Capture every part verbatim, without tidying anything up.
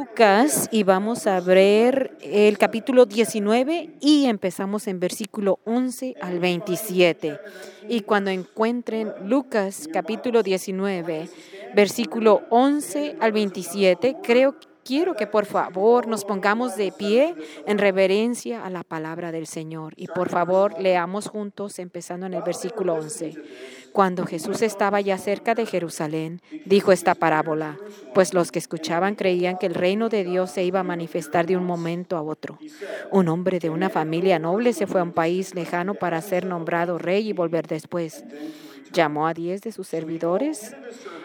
Lucas y vamos a ver el capítulo diecinueve y empezamos en versículo once al veintisiete. Y cuando encuentren Lucas capítulo diecinueve, versículo once al veintisiete, creo que Quiero que por favor nos pongamos de pie en reverencia a la palabra del Señor. Y por favor leamos juntos empezando en el versículo once. Cuando Jesús estaba ya cerca de Jerusalén, dijo esta parábola, pues los que escuchaban creían que el reino de Dios se iba a manifestar de un momento a otro. Un hombre de una familia noble se fue a un país lejano para ser nombrado rey y volver después. Llamó a diez de sus servidores,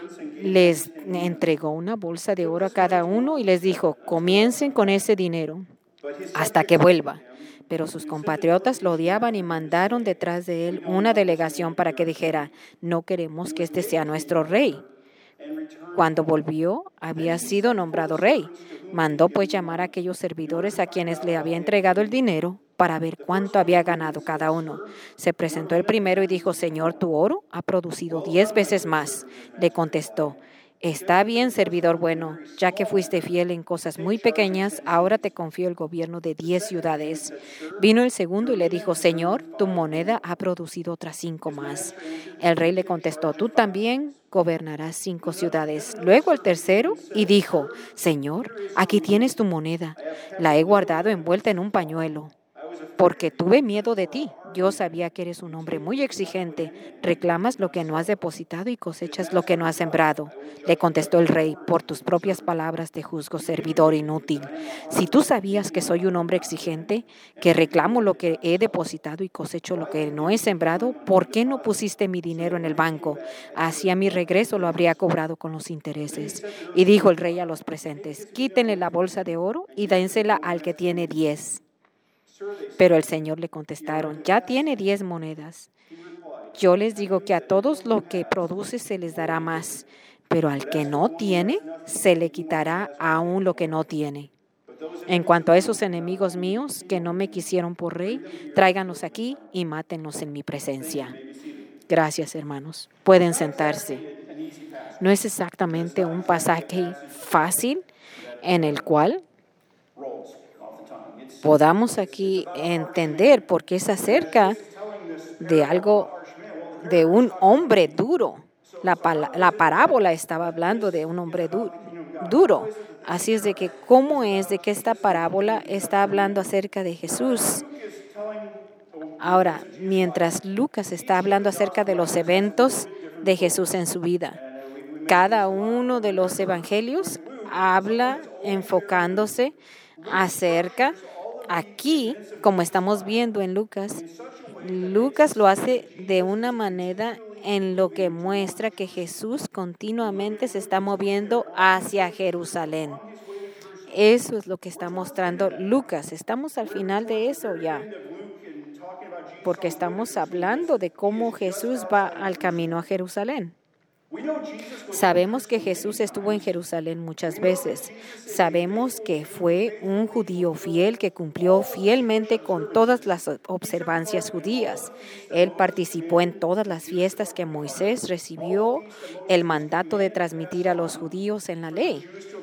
les entregó una bolsa de oro a cada uno y les dijo, comiencen con ese dinero hasta que vuelva. Pero sus compatriotas lo odiaban y mandaron detrás de él una delegación para que dijera, no queremos que este sea nuestro rey. Cuando volvió, había sido nombrado rey. Mandó pues llamar a aquellos servidores a quienes le había entregado el dinero para ver cuánto había ganado cada uno. Se presentó el primero y dijo, Señor, tu oro ha producido diez veces más. Le contestó, está bien, servidor bueno, ya que fuiste fiel en cosas muy pequeñas, ahora te confío el gobierno de diez ciudades. Vino el segundo y le dijo, Señor, tu moneda ha producido otras cinco más. El rey le contestó, tú también gobernarás cinco ciudades. Luego el tercero y dijo, Señor, aquí tienes tu moneda, la he guardado envuelta en un pañuelo, porque tuve miedo de ti. Yo sabía que eres un hombre muy exigente. Reclamas lo que no has depositado y cosechas lo que no has sembrado. Le contestó el rey, por tus propias palabras te juzgo, servidor inútil. Si tú sabías que soy un hombre exigente, que reclamo lo que he depositado y cosecho lo que no he sembrado, ¿por qué no pusiste mi dinero en el banco? Así a mi regreso lo habría cobrado con los intereses. Y dijo el rey a los presentes, quítenle la bolsa de oro y dénsela al que tiene diez. Pero el Señor le contestaron, ya tiene diez monedas. Yo les digo que a todos lo que produce se les dará más, pero al que no tiene, se le quitará aún lo que no tiene. En cuanto a esos enemigos míos que no me quisieron por rey, tráiganlos aquí y mátenlos en mi presencia. Gracias, hermanos. Pueden sentarse. No es exactamente un pasaje fácil en el cual podamos aquí entender porque es acerca de algo, de un hombre duro. La, la parábola estaba hablando de un hombre du duro. Así es de que, ¿cómo es de que esta parábola está hablando acerca de Jesús? Ahora, mientras Lucas está hablando acerca de los eventos de Jesús en su vida, cada uno de los evangelios habla enfocándose acerca. Aquí, como estamos viendo en Lucas, Lucas lo hace de una manera en lo que muestra que Jesús continuamente se está moviendo hacia Jerusalén. Eso es lo que está mostrando Lucas. Estamos al final de eso ya, porque estamos hablando de cómo Jesús va al camino a Jerusalén. Sabemos que Jesús estuvo en Jerusalén muchas veces. Sabemos que fue un judío fiel que cumplió fielmente con todas las observancias judías. Él participó en todas las fiestas que Moisés recibió el mandato de transmitir a los judíos en la ley.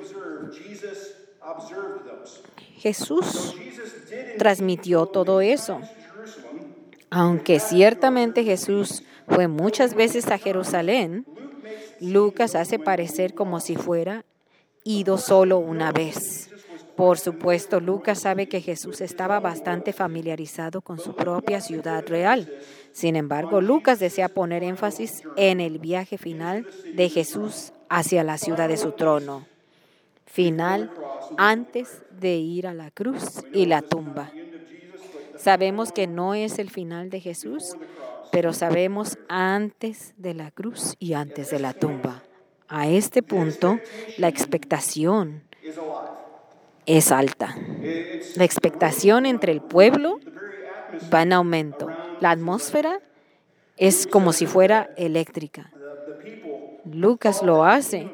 Jesús transmitió todo eso. Aunque ciertamente Jesús fue muchas veces a Jerusalén, Lucas hace parecer como si fuera ido solo una vez. Por supuesto, Lucas sabe que Jesús estaba bastante familiarizado con su propia ciudad real. Sin embargo, Lucas desea poner énfasis en el viaje final de Jesús hacia la ciudad de su trono. Final antes de ir a la cruz y la tumba. Sabemos que no es el final de Jesús, pero sabemos antes de la cruz y antes de la tumba. A este punto, la expectación es alta. La expectación entre el pueblo va en aumento. La atmósfera es como si fuera eléctrica. Lucas lo hace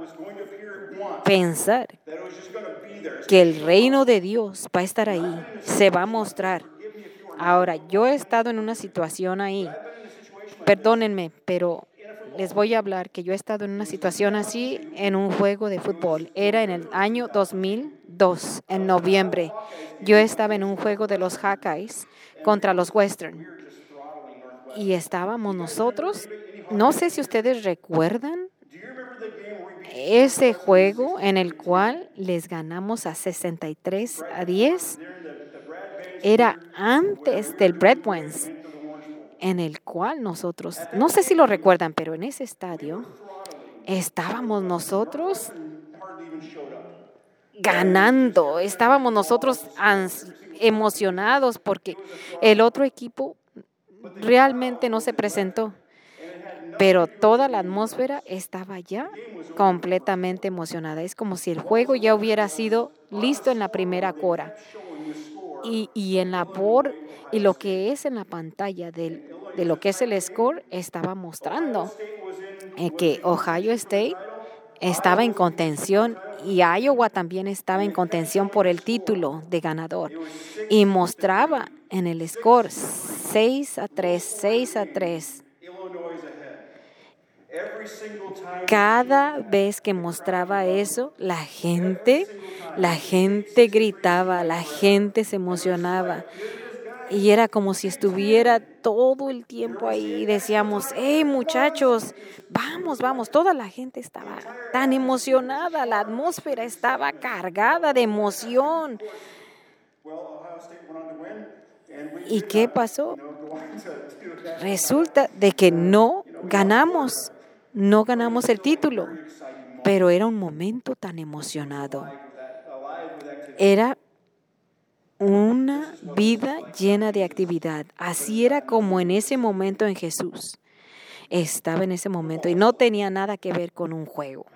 pensar que el reino de Dios va a estar ahí, se va a mostrar. Ahora, yo he estado en una situación ahí, perdónenme, pero les voy a hablar que yo he estado en una situación así en un juego de fútbol. Era en el año dos mil dos, en noviembre. Yo estaba en un juego de los Hawkeyes contra los Western. Y estábamos nosotros, no sé si ustedes recuerdan ese juego en el cual les ganamos a sesenta y tres a diez. Era antes del Brad Wentz, en el cual nosotros, no sé si lo recuerdan, pero en ese estadio estábamos nosotros ganando, estábamos nosotros ans- emocionados porque el otro equipo realmente no se presentó, pero toda la atmósfera estaba ya completamente emocionada. Es como si el juego ya hubiera sido listo en la primera cuota. Y, y en la por y lo que es en la pantalla del, de lo que es el score estaba mostrando eh, que Ohio State estaba en contención y Iowa también estaba en contención por el título de ganador. Y mostraba en el score seis a tres, seis a tres. Cada vez que mostraba eso, la gente, la gente gritaba, la gente se emocionaba. Y era como si estuviera todo el tiempo ahí. Decíamos, hey muchachos, vamos, vamos. Toda la gente estaba tan emocionada, la atmósfera estaba cargada de emoción. ¿Y qué pasó? Resulta de que no ganamos, no ganamos el título, pero era un momento tan emocionado. Era una vida llena de actividad. Así era como en ese momento en Jesús. Estaba en ese momento y no tenía nada que ver con un juego.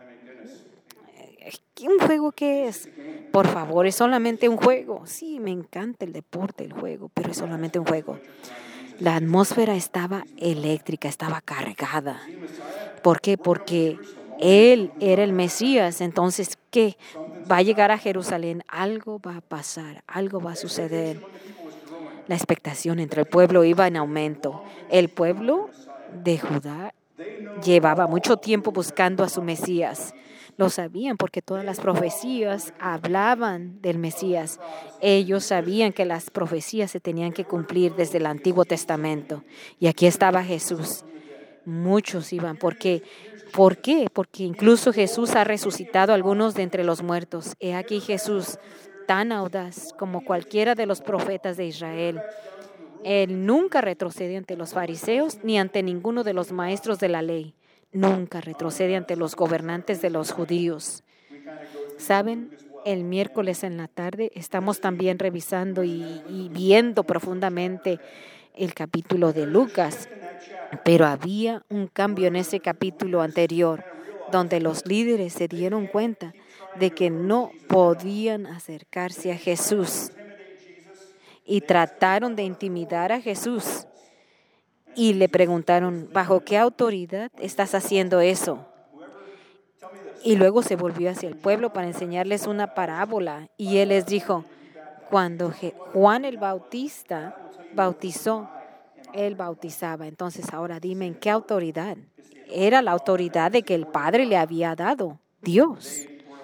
¿Un juego qué es? Por favor, es solamente un juego. Sí, me encanta el deporte, el juego, pero es solamente un juego. La atmósfera estaba eléctrica, estaba cargada. ¿Por qué? Porque Él era el Mesías. Entonces, ¿qué? Va a llegar a Jerusalén, algo va a pasar, algo va a suceder. La expectación entre el pueblo iba en aumento. El pueblo de Judá llevaba mucho tiempo buscando a su Mesías. Lo sabían porque todas las profecías hablaban del Mesías. Ellos sabían que las profecías se tenían que cumplir desde el Antiguo Testamento. Y aquí estaba Jesús. Muchos iban. ¿Por qué? ¿Por qué? Porque incluso Jesús ha resucitado a algunos de entre los muertos. He aquí Jesús, tan audaz como cualquiera de los profetas de Israel. Él nunca retrocede ante los fariseos ni ante ninguno de los maestros de la ley. Nunca retrocede ante los gobernantes de los judíos. ¿Saben? El miércoles en la tarde estamos también revisando y, y viendo profundamente el capítulo de Lucas, pero había un cambio en ese capítulo anterior, donde los líderes se dieron cuenta de que no podían acercarse a Jesús y trataron de intimidar a Jesús. Y le preguntaron, ¿bajo qué autoridad estás haciendo eso? Y luego se volvió hacia el pueblo para enseñarles una parábola. Y él les dijo, cuando Juan el Bautista bautizó, él bautizaba. Entonces ahora dime, ¿en qué autoridad? Era la autoridad de que el Padre le había dado, Dios.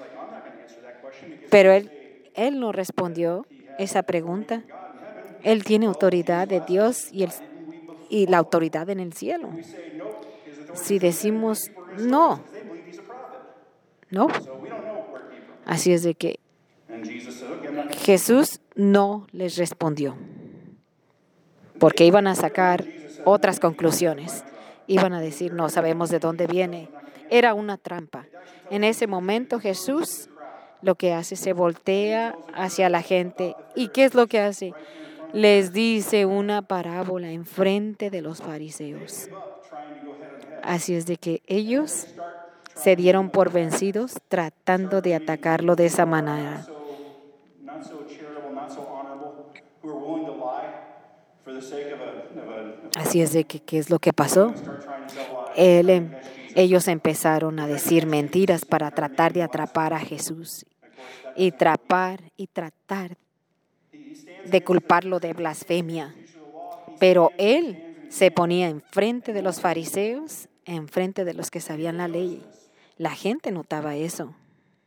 Pero él, él no respondió esa pregunta. Él tiene autoridad de Dios y, el, y la autoridad en el cielo. Si decimos no, no. Así es de que Jesús no les respondió, porque iban a sacar otras conclusiones. Iban a decir, no sabemos de dónde viene. Era una trampa. En ese momento Jesús lo que hace, se voltea hacia la gente. ¿Y qué es lo que hace? Les dice una parábola en frente de los fariseos. Así es de que ellos se dieron por vencidos tratando de atacarlo de esa manera. Así es de que, ¿qué es lo que pasó? Él, ellos empezaron a decir mentiras para tratar de atrapar a Jesús y trapar y tratar de culparlo de blasfemia. Pero él se ponía enfrente de los fariseos enfrente de los que sabían la ley. La gente notaba eso.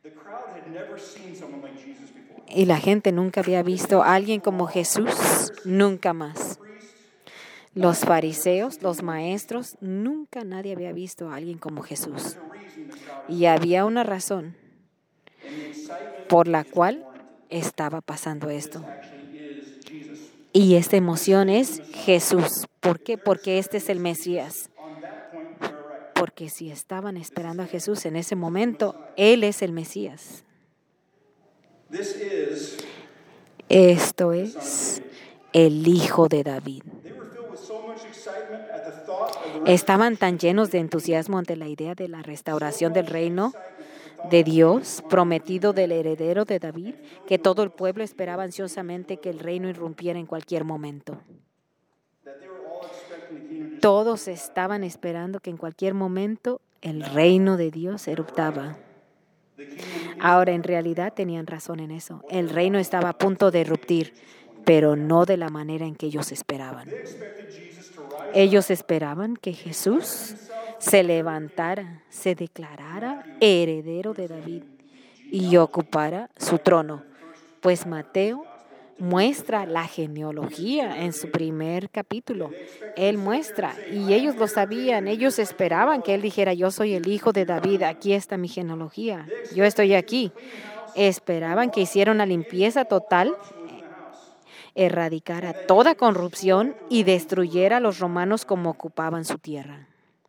Y la gente nunca había visto a alguien como Jesús, nunca más. Los fariseos, los maestros, nunca nadie había visto a alguien como Jesús. Y había una razón por la cual estaba pasando esto. Y esta emoción es Jesús. ¿Por qué? Porque este es el Mesías. Porque si estaban esperando a Jesús en ese momento, Él es el Mesías. Esto es el Hijo de David. Estaban tan llenos de entusiasmo ante la idea de la restauración del reino de Dios, prometido del heredero de David, que todo el pueblo esperaba ansiosamente que el reino irrumpiera en cualquier momento. Todos estaban esperando que en cualquier momento el reino de Dios eruptaba. Ahora, en realidad tenían razón en eso. El reino estaba a punto de eruptir, pero no de la manera en que ellos esperaban. Ellos esperaban que Jesús se levantara, se declarara heredero de David y ocupara su trono. Pues Mateo muestra la genealogía en su primer capítulo. Él muestra, y ellos lo sabían, ellos esperaban que él dijera, yo soy el hijo de David, aquí está mi genealogía, yo estoy aquí. Esperaban que hiciera una limpieza total, erradicara toda corrupción y destruyera a los romanos como ocupaban su tierra.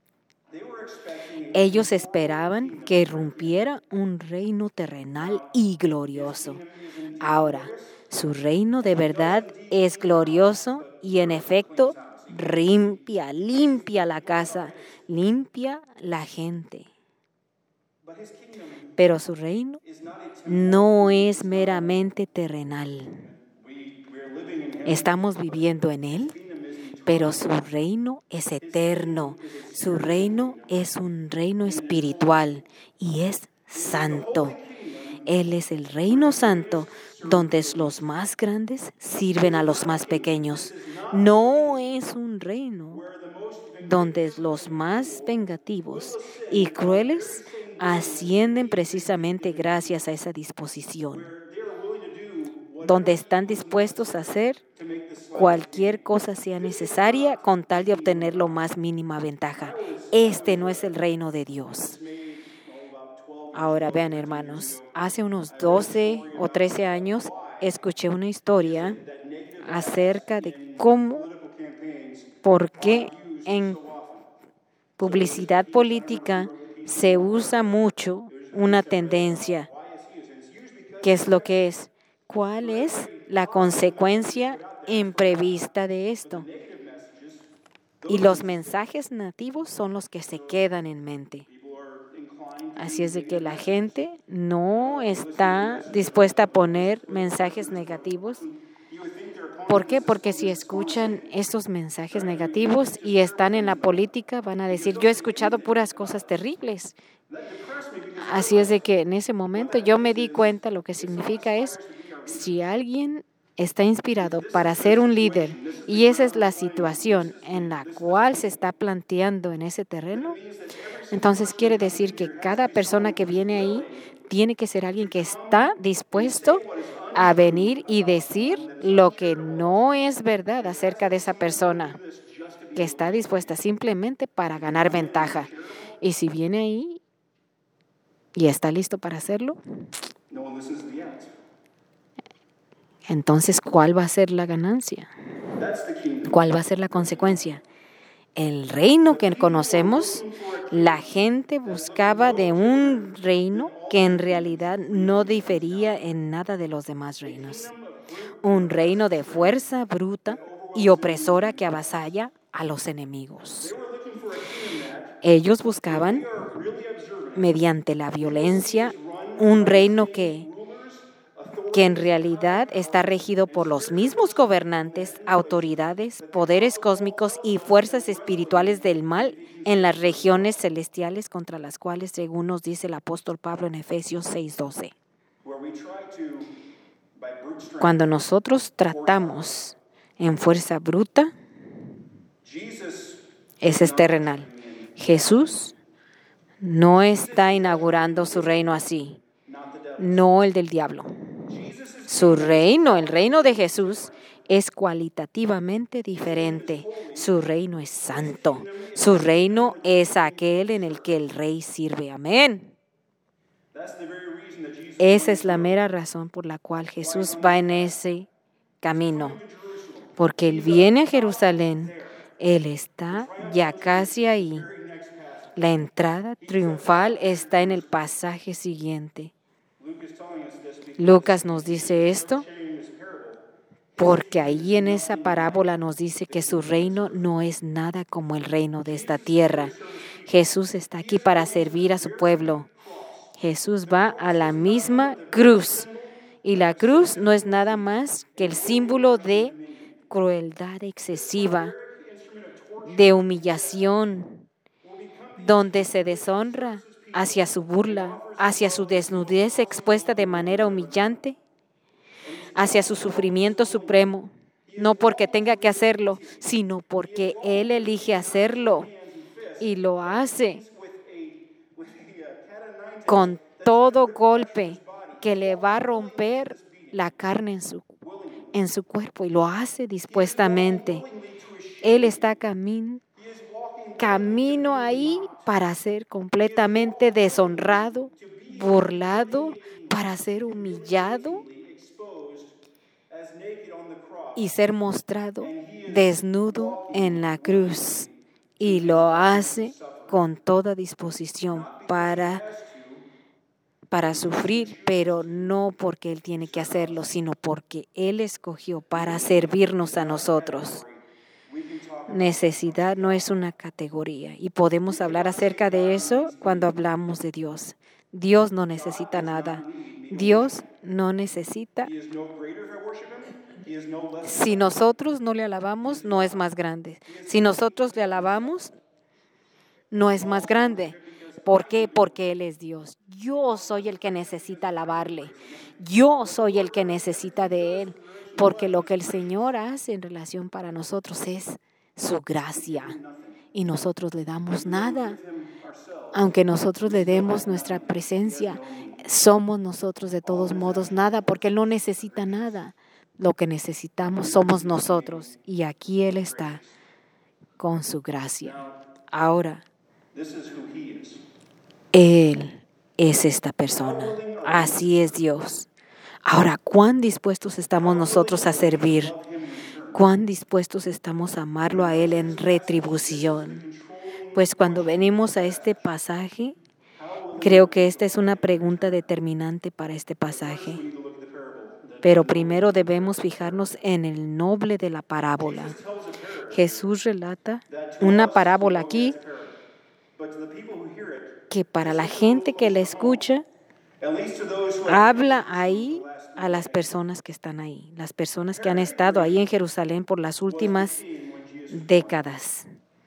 Ellos esperaban que irrumpiera un reino terrenal y glorioso. Ahora, su reino de verdad es glorioso y en efecto limpia, limpia la casa, limpia la gente. Pero su reino no es meramente terrenal. Estamos viviendo en él, pero su reino es eterno. Su reino es un reino espiritual y es santo. Él es el reino santo, donde los más grandes sirven a los más pequeños. No es un reino donde los más vengativos y crueles ascienden precisamente gracias a esa disposición, donde están dispuestos a hacer cualquier cosa sea necesaria con tal de obtener lo más mínima ventaja. Este no es el reino de Dios. Ahora vean, hermanos, hace unos doce o trece años escuché una historia acerca de cómo, por qué en publicidad política se usa mucho una tendencia. ¿Qué es lo que es? ¿Cuál es la consecuencia imprevista de esto? Y los mensajes nativos son los que se quedan en mente. Así es de que la gente no está dispuesta a poner mensajes negativos. ¿Por qué? Porque si escuchan estos mensajes negativos y están en la política, van a decir, yo he escuchado puras cosas terribles. Así es de que en ese momento yo me di cuenta lo que significa es, si alguien está inspirado para ser un líder y esa es la situación en la cual se está planteando en ese terreno, entonces quiere decir que cada persona que viene ahí tiene que ser alguien que está dispuesto a venir y decir lo que no es verdad acerca de esa persona, que está dispuesta simplemente para ganar ventaja. Y si viene ahí y está listo para hacerlo, entonces, ¿cuál va a ser la ganancia? ¿Cuál va a ser la consecuencia? El reino que conocemos, la gente buscaba de un reino que en realidad no difería en nada de los demás reinos. Un reino de fuerza bruta y opresora que avasalla a los enemigos. Ellos buscaban, mediante la violencia, un reino que que en realidad está regido por los mismos gobernantes, autoridades, poderes cósmicos y fuerzas espirituales del mal en las regiones celestiales contra las cuales, según nos dice el apóstol Pablo en Efesios seis doce. Cuando nosotros tratamos en fuerza bruta, ese es terrenal. Jesús no está inaugurando su reino así, no el del diablo. Su reino, el reino de Jesús, es cualitativamente diferente. Su reino es santo. Su reino es aquel en el que el rey sirve. Amén. Esa es la mera razón por la cual Jesús va en ese camino. Porque Él viene a Jerusalén. Él está ya casi ahí. La entrada triunfal está en el pasaje siguiente. Lucas nos dice esto porque ahí en esa parábola nos dice que su reino no es nada como el reino de esta tierra. Jesús está aquí para servir a su pueblo. Jesús va a la misma cruz. Y la cruz no es nada más que el símbolo de crueldad excesiva, de humillación, donde se deshonra hacia su burla, hacia su desnudez expuesta de manera humillante, hacia su sufrimiento supremo, no porque tenga que hacerlo, sino porque Él elige hacerlo y lo hace con todo golpe que le va a romper la carne en su, en su cuerpo y lo hace dispuestamente. Él está camino, camino ahí para ser completamente deshonrado, burlado, para ser humillado y ser mostrado desnudo en la cruz. Y lo hace con toda disposición para, para sufrir, pero no porque Él tiene que hacerlo, sino porque Él escogió para servirnos a nosotros. Necesidad no es una categoría y podemos hablar acerca de eso cuando hablamos de Dios. Dios no necesita nada. Dios no necesita. Si nosotros no le alabamos, no es más grande. Si nosotros le alabamos, no es más grande. ¿Por qué? Porque Él es Dios. Yo soy el que necesita alabarle. Yo soy el que necesita de Él. Porque lo que el Señor hace en relación para nosotros es su gracia. Y nosotros le damos nada. Aunque nosotros le demos nuestra presencia, somos nosotros de todos modos nada, porque Él no necesita nada. Lo que necesitamos somos nosotros. Y aquí Él está con su gracia. Ahora, Él es esta persona. Así es Dios. Ahora, ¿cuán dispuestos estamos nosotros a servir? ¿Cuán dispuestos estamos a amarlo a Él en retribución? Pues cuando venimos a este pasaje, creo que esta es una pregunta determinante para este pasaje. Pero primero debemos fijarnos en el noble de la parábola. Jesús relata una parábola aquí que para la gente que la escucha, habla ahí a las personas que están ahí, las personas que han estado ahí en Jerusalén por las últimas décadas.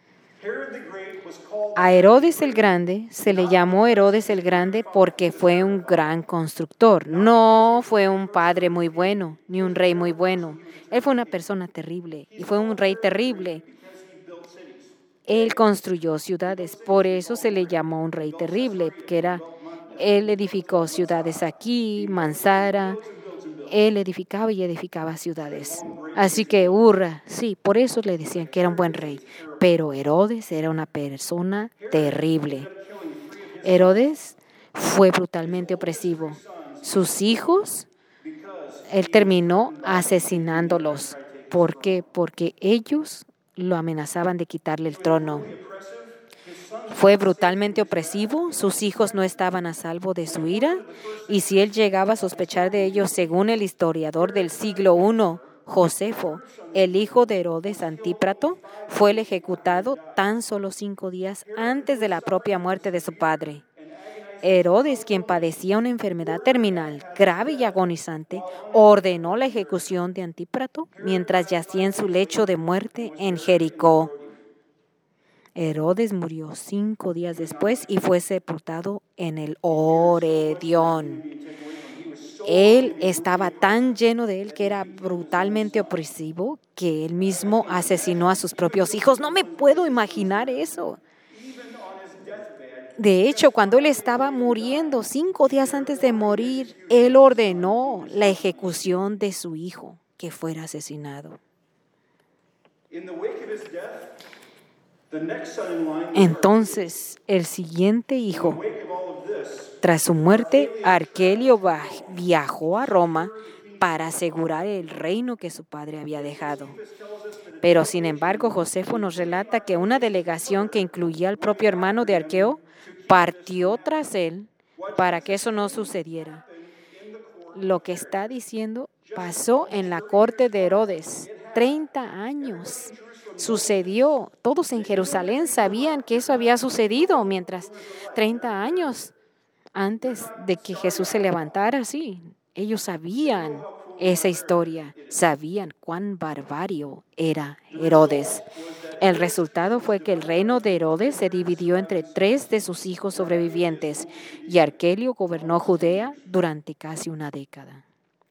A Herodes el Grande se le llamó Herodes el Grande porque fue un gran constructor. No fue un padre muy bueno, ni un rey muy bueno. Él fue una persona terrible y fue un rey terrible. Él construyó ciudades, por eso se le llamó un rey terrible, que era, él edificó ciudades aquí, Mansara, él edificaba y edificaba ciudades. Así que hurra, sí, por eso le decían que era un buen rey. Pero Herodes era una persona terrible. Herodes fue brutalmente opresivo. Sus hijos, él terminó asesinándolos. ¿Por qué? Porque ellos lo amenazaban de quitarle el trono. Fue brutalmente opresivo, sus hijos no estaban a salvo de su ira, y si él llegaba a sospechar de ellos, según el historiador del siglo primero, Josefo, el hijo de Herodes Antíprato, fue el ejecutado tan solo cinco días antes de la propia muerte de su padre. Herodes, quien padecía una enfermedad terminal grave y agonizante, ordenó la ejecución de Antíprato mientras yacía en su lecho de muerte en Jericó. Herodes murió cinco días después y fue sepultado en el Oredión. Él estaba tan lleno de él que era brutalmente opresivo que él mismo asesinó a sus propios hijos. No me puedo imaginar eso. De hecho, cuando él estaba muriendo, cinco días antes de morir, él ordenó la ejecución de su hijo, que fuera asesinado. Entonces, el siguiente hijo, tras su muerte, Arquelio viajó a Roma para asegurar el reino que su padre había dejado. Pero, sin embargo, Josefo nos relata que una delegación que incluía al propio hermano de Arqueo partió tras él para que eso no sucediera. Lo que está diciendo pasó en la corte de Herodes. treinta años. Sucedió. Todos en Jerusalén sabían que eso había sucedido, mientras treinta años antes de que Jesús se levantara, sí. Ellos sabían esa historia, sabían cuán barbario era Herodes. El resultado fue que el reino de Herodes se dividió entre tres de sus hijos sobrevivientes y Arquelio gobernó Judea durante casi una década.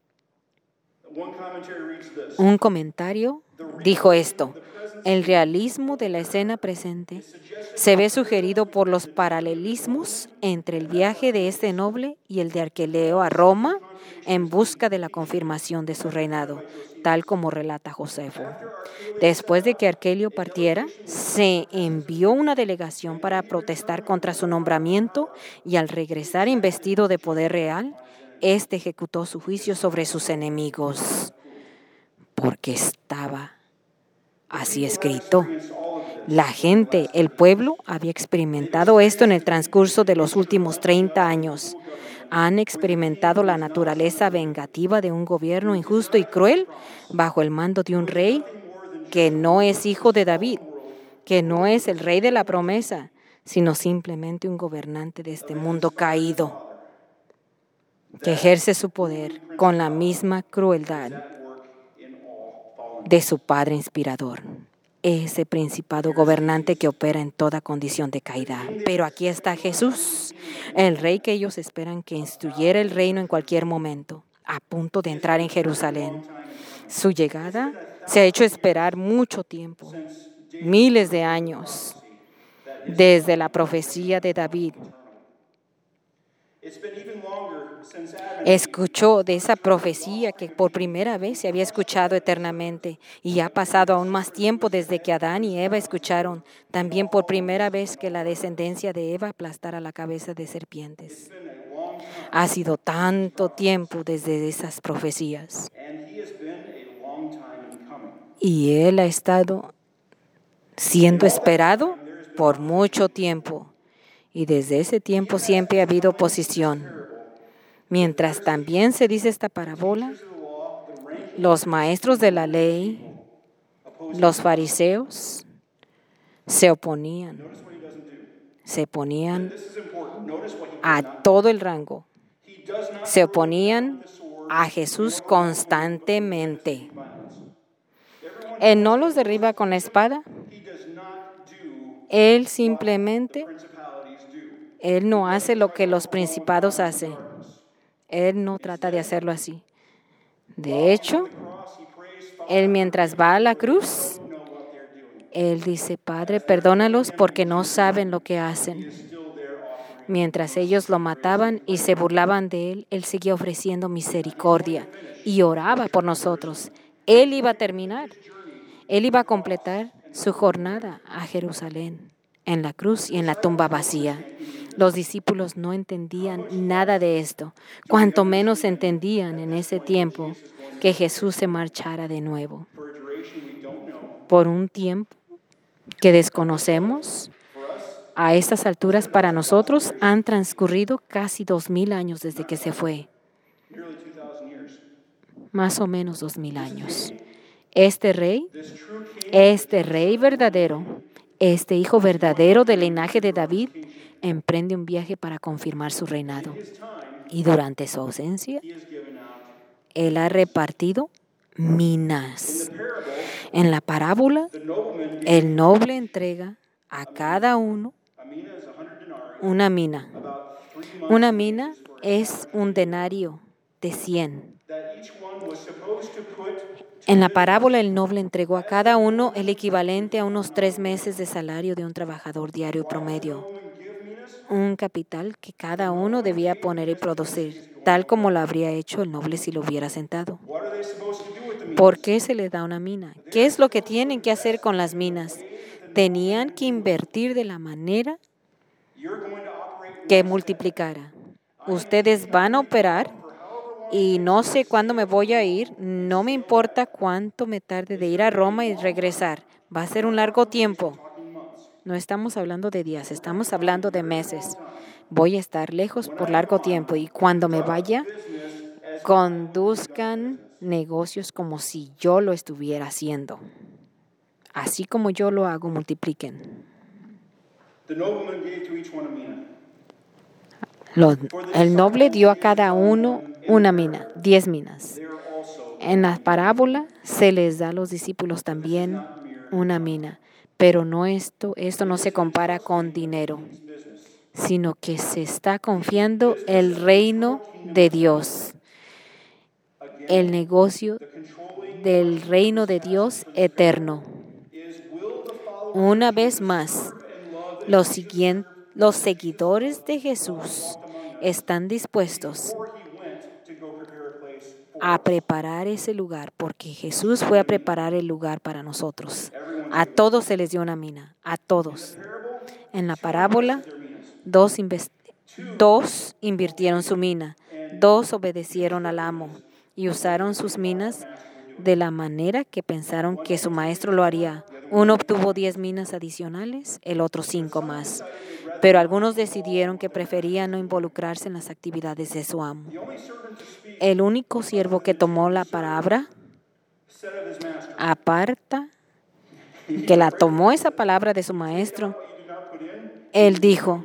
Un comentario dijo esto: el realismo de la escena presente se ve sugerido por los paralelismos entre el viaje de este noble y el de Arqueleo a Roma en busca de la confirmación de su reinado, tal como relata Josefo. Después de que Arqueleo partiera, se envió una delegación para protestar contra su nombramiento y al regresar investido de poder real, éste ejecutó su juicio sobre sus enemigos, porque estaba así escrito. La gente, el pueblo, había experimentado esto en el transcurso de los últimos treinta años. Han experimentado la naturaleza vengativa de un gobierno injusto y cruel bajo el mando de un rey que no es hijo de David, que no es el rey de la promesa, sino simplemente un gobernante de este mundo caído, que ejerce su poder con la misma crueldad de su padre inspirador, ese principado gobernante que opera en toda condición de caída. Pero aquí está Jesús, el rey que ellos esperan que instituyera el reino en cualquier momento, a punto de entrar en Jerusalén. Su llegada se ha hecho esperar mucho tiempo, miles de años, desde la profecía de David. Escuchó de esa profecía que por primera vez se había escuchado eternamente, y ha pasado aún más tiempo desde que Adán y Eva escucharon también por primera vez que la descendencia de Eva aplastara la cabeza de serpientes. Ha sido tanto tiempo desde esas profecías, y Él ha estado siendo esperado por mucho tiempo, y desde ese tiempo siempre ha habido oposición. Mientras también se dice esta parábola, los maestros de la ley, los fariseos, se oponían, se oponían a todo el rango, se oponían a Jesús constantemente. Él no los derriba con la espada, Él simplemente, Él no hace lo que los principados hacen. Él no trata de hacerlo así. De hecho, Él mientras va a la cruz, Él dice: Padre, perdónalos porque no saben lo que hacen. Mientras ellos lo mataban y se burlaban de Él, Él seguía ofreciendo misericordia y oraba por nosotros. Él iba a terminar. Él iba a completar su jornada a Jerusalén, en la cruz y en la tumba vacía. Los discípulos no entendían nada de esto, cuanto menos entendían en ese tiempo que Jesús se marchara de nuevo. Por un tiempo que desconocemos, a estas alturas para nosotros han transcurrido casi dos mil años desde que se fue. Más o menos dos mil años. Este rey, este rey verdadero, este hijo verdadero del linaje de David, emprende un viaje para confirmar su reinado. Y durante su ausencia, Él ha repartido minas. En la parábola, el noble entrega a cada uno una mina. Una mina es un denario de cien. En la parábola, el noble entregó a cada uno el equivalente a unos tres meses de salario de un trabajador diario promedio. un capital que cada uno debía poner y producir, tal como lo habría hecho el noble si lo hubiera sentado. ¿Por qué se les da una mina? ¿Qué es lo que tienen que hacer con las minas? Tenían que invertir de la manera que multiplicara. Ustedes van a operar y no sé cuándo me voy a ir, no me importa cuánto me tarde de ir a Roma y regresar. Va a ser un largo tiempo. No estamos hablando de días, estamos hablando de meses. Voy a estar lejos por largo tiempo y cuando me vaya, conduzcan negocios como si yo lo estuviera haciendo. Así como yo lo hago, multipliquen. Los, el noble dio a cada uno una mina, diez minas. En la parábola se les da a los discípulos también una mina, pero no esto, esto no se compara con dinero, sino que se está confiando el reino de Dios, el negocio del reino de Dios eterno. Una vez más, los, siguientes, los seguidores de Jesús están dispuestos a preparar ese lugar, porque Jesús fue a preparar el lugar para nosotros. A todos se les dio una mina, a todos. En la parábola, dos, dos invirtieron su mina, dos obedecieron al amo y usaron sus minas de la manera que pensaron que su maestro lo haría. Uno obtuvo diez minas adicionales, el otro cinco más. Pero algunos decidieron que preferían no involucrarse en las actividades de su amo. El único siervo que tomó la palabra, aparta, que la tomó esa palabra de su maestro, él dijo,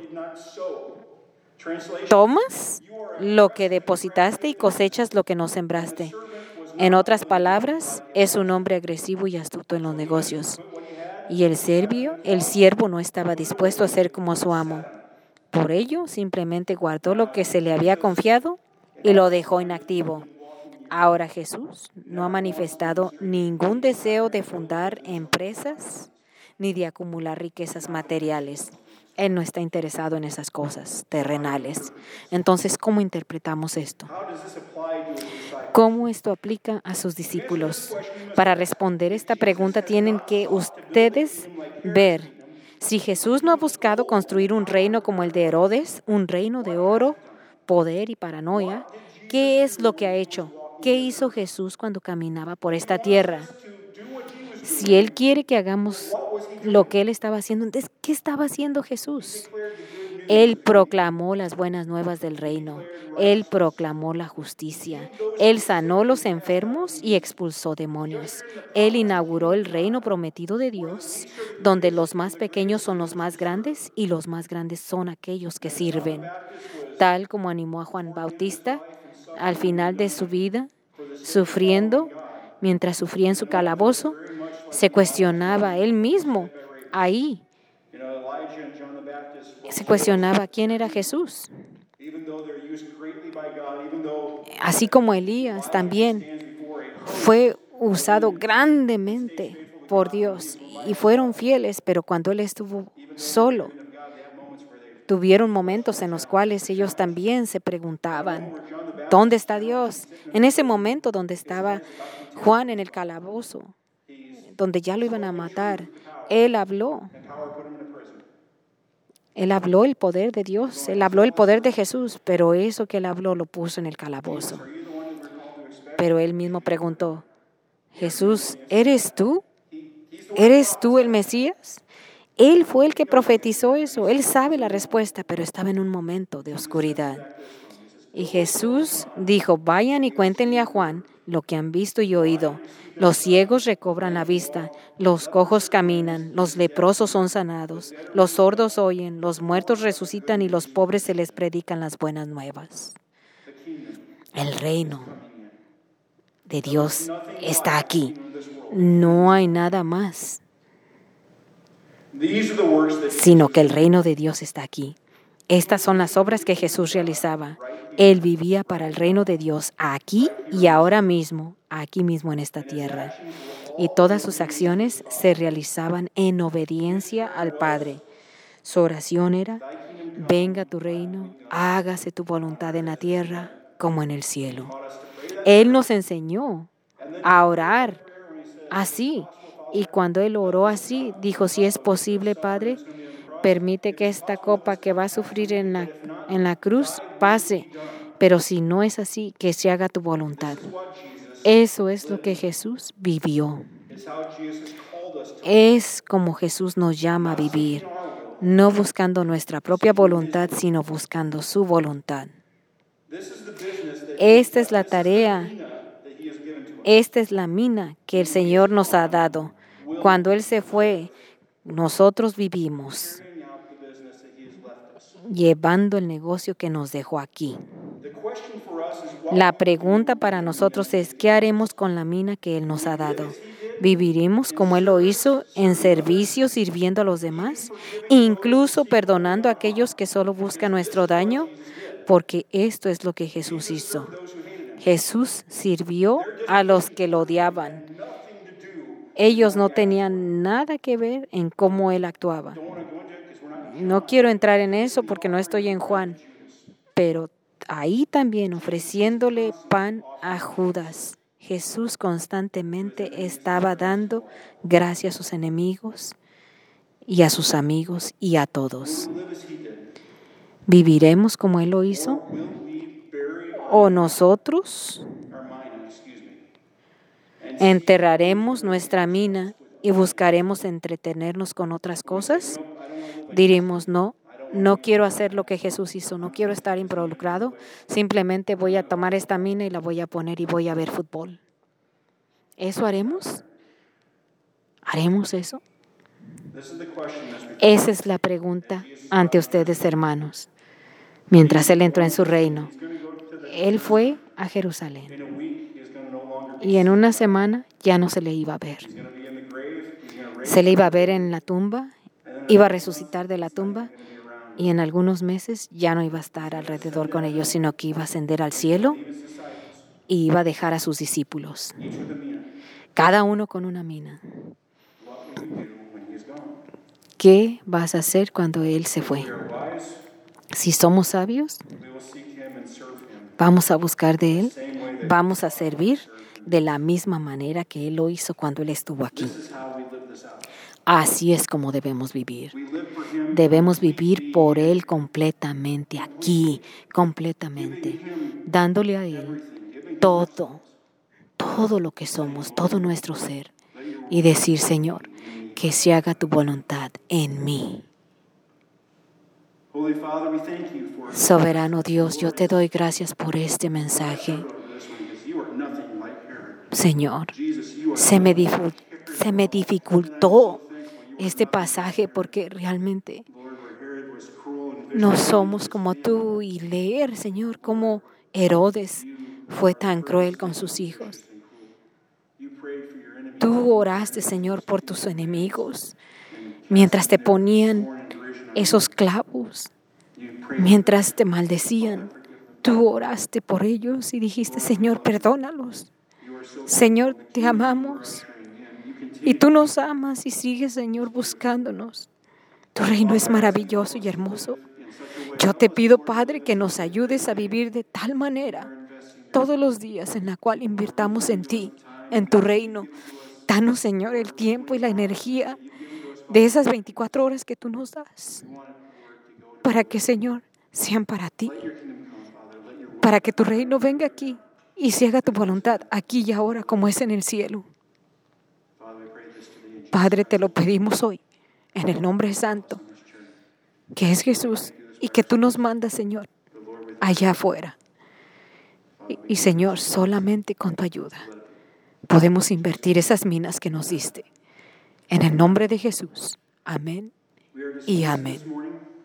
tomas lo que depositaste y cosechas lo que no sembraste. En otras palabras, es un hombre agresivo y astuto en los negocios. Y el siervo, el siervo no estaba dispuesto a ser como su amo. Por ello, simplemente guardó lo que se le había confiado y lo dejó inactivo. Ahora Jesús no ha manifestado ningún deseo de fundar empresas ni de acumular riquezas materiales. Él no está interesado en esas cosas terrenales. Entonces, ¿cómo interpretamos esto? ¿Cómo esto aplica a sus discípulos? Para responder esta pregunta tienen que ustedes ver si Jesús no ha buscado construir un reino como el de Herodes, un reino de oro, poder y paranoia. ¿Qué es lo que ha hecho? ¿Qué hizo Jesús cuando caminaba por esta tierra? Si Él quiere que hagamos lo que Él estaba haciendo, entonces, ¿qué estaba haciendo Jesús? Él proclamó las buenas nuevas del reino. Él proclamó la justicia. Él sanó los enfermos y expulsó demonios. Él inauguró el reino prometido de Dios, donde los más pequeños son los más grandes y los más grandes son aquellos que sirven. Tal como animó a Juan Bautista al final de su vida, sufriendo, mientras sufría en su calabozo, se cuestionaba él mismo ahí. Se cuestionaba quién era Jesús. Así como Elías también fue usado grandemente por Dios y fueron fieles, pero cuando él estuvo solo, tuvieron momentos en los cuales ellos también se preguntaban, ¿dónde está Dios? En ese momento donde estaba Juan en el calabozo, donde ya lo iban a matar, él habló. Él habló el poder de Dios, él habló el poder de Jesús, pero eso que él habló lo puso en el calabozo. Pero él mismo preguntó, Jesús, ¿eres tú? ¿Eres tú el Mesías? Él fue el que profetizó eso, él sabe la respuesta, pero estaba en un momento de oscuridad. Y Jesús dijo, vayan y cuéntenle a Juan lo que han visto y oído. Los ciegos recobran la vista, los cojos caminan, los leprosos son sanados, los sordos oyen, los muertos resucitan y los pobres se les predican las buenas nuevas. El reino de Dios está aquí. No hay nada más, sino que el reino de Dios está aquí. Estas son las obras que Jesús realizaba. Él vivía para el reino de Dios aquí y ahora mismo, aquí mismo en esta tierra. Y todas sus acciones se realizaban en obediencia al Padre. Su oración era, Venga tu reino, hágase tu voluntad en la tierra como en el cielo. Él nos enseñó a orar así. Y cuando Él oró así, dijo, si es posible, Padre, permite que esta copa que va a sufrir en la, en la cruz pase. Pero si no es así, que se haga tu voluntad. Eso es lo que Jesús vivió. Es como Jesús nos llama a vivir, no buscando nuestra propia voluntad, sino buscando su voluntad. Esta es la tarea, esta es la mina que el Señor nos ha dado. Cuando Él se fue, nosotros vivimos, llevando el negocio que nos dejó aquí. La pregunta para nosotros es, ¿qué haremos con la mina que Él nos ha dado? ¿Viviremos como Él lo hizo, en servicio, sirviendo a los demás, incluso perdonando a aquellos que solo buscan nuestro daño? Porque esto es lo que Jesús hizo. Jesús sirvió a los que lo odiaban. Ellos no tenían nada que ver en cómo Él actuaba. No quiero entrar en eso porque no estoy en Juan, pero ahí también ofreciéndole pan a Judas. Jesús constantemente estaba dando gracias a sus enemigos y a sus amigos y a todos. ¿Viviremos como Él lo hizo? ¿O nosotros enterraremos nuestra mina y buscaremos entretenernos con otras cosas? Diremos, no, no quiero hacer lo que Jesús hizo, no quiero estar involucrado, simplemente voy a tomar esta mina y la voy a poner y voy a ver fútbol. ¿Eso haremos? ¿Haremos eso? Esa es la pregunta ante ustedes, hermanos. Mientras Él entró en su reino, Él fue a Jerusalén y en una semana ya no se le iba a ver. Se le iba a ver en la tumba, iba a resucitar de la tumba y en algunos meses ya no iba a estar alrededor con ellos, sino que iba a ascender al cielo y iba a dejar a sus discípulos, cada uno con una mina. ¿Qué vas a hacer cuando Él se fue? Si somos sabios, vamos a buscar de Él, vamos a servir de la misma manera que Él lo hizo cuando Él estuvo aquí. Así es como debemos vivir. Debemos vivir por Él completamente, aquí, completamente, dándole a Él todo, todo lo que somos, todo nuestro ser, y decir, Señor, que se haga tu voluntad en mí. Soberano Dios, yo te doy gracias por este mensaje. Señor, se me, difu- se me dificultó este pasaje porque realmente no somos como tú, y leer, Señor, como Herodes fue tan cruel con sus hijos. Tú oraste, Señor, por tus enemigos mientras te ponían esos clavos, mientras te maldecían. Tú oraste por ellos y dijiste, Señor, perdónalos. Señor, te amamos y tú nos amas y sigues, Señor, buscándonos. Tu reino es maravilloso y hermoso. Yo te pido, Padre, que nos ayudes a vivir de tal manera todos los días en la cual invirtamos en ti, en tu reino. Danos, Señor, el tiempo y la energía de esas veinticuatro horas que tú nos das, para que, Señor, sean para ti, para que tu reino venga aquí y se haga tu voluntad aquí y ahora como es en el cielo. Padre, te lo pedimos hoy, en el nombre santo, que es Jesús, y que tú nos mandas, Señor, allá afuera. Y, y Señor, solamente con tu ayuda podemos invertir esas minas que nos diste. En el nombre de Jesús. Amén y amén.